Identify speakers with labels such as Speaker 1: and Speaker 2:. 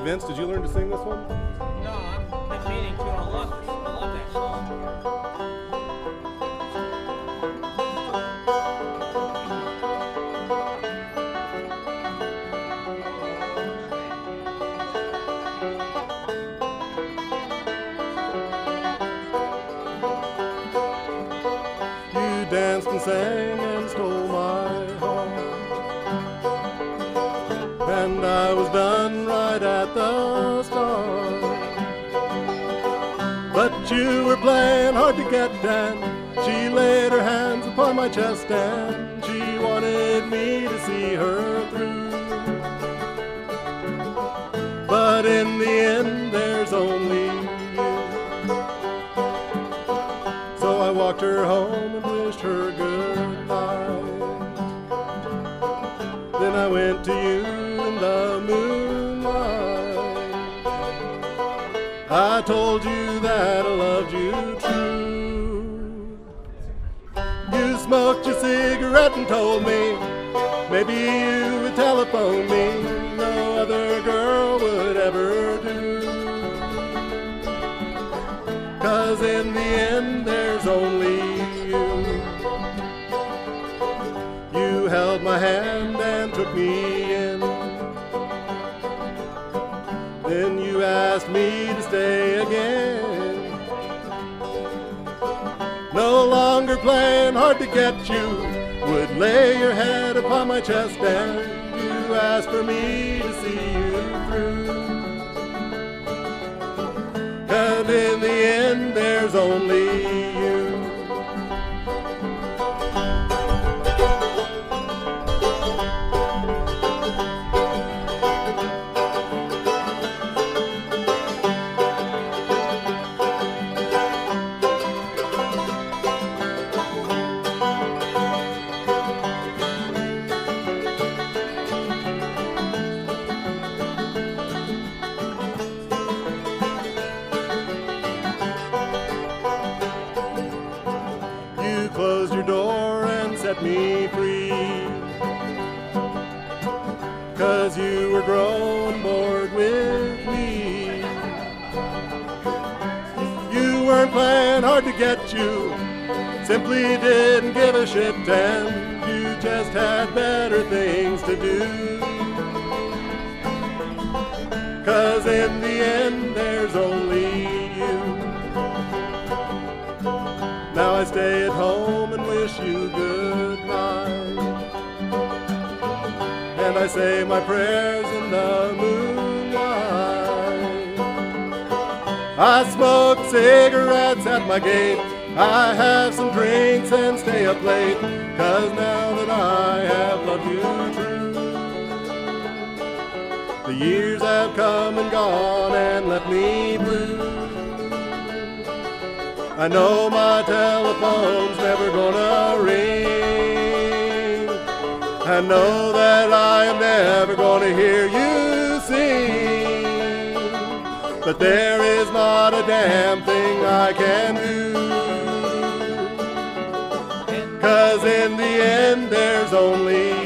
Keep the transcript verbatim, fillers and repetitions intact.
Speaker 1: Vince, did you learn to sing this one?
Speaker 2: No, I've been meaning to. I love this. I love that song.
Speaker 1: You danced and sang and stole my heart, and I was done right at the start. But you were playing hard to get, and she laid her hands upon my chest, and she wanted me to see her through. But in the end, there's only you. So I walked her home and wished her goodnight. Then I went to you in the moonlight. I told you that I loved you true. You smoked your cigarette and told me maybe you would telephone me. No other girl would ever do. 'Cause in the end there's only you. You held my hand and took me in. Then you asked me to stay again. No longer playing hard to get, you would lay your head upon my chest, and you asked for me to see you through. And in the end there's only you. You closed your door and set me free, 'cause you were growing bored with me. You weren't playing hard to get, you simply didn't give a shit, and you just had better things to do. 'Cause in the end there's only you. Now I stay at home and wish you good night, and I say my prayers in the moonlight. I smoke cigarettes at my gate, I have some drinks and stay up late, 'cause now that I have loved you true, the years have come and gone and left me blue. I know my telephone's never gonna ring. I know that I am never gonna hear you sing. But there is not a damn thing I can do. 'Cause in the end there's only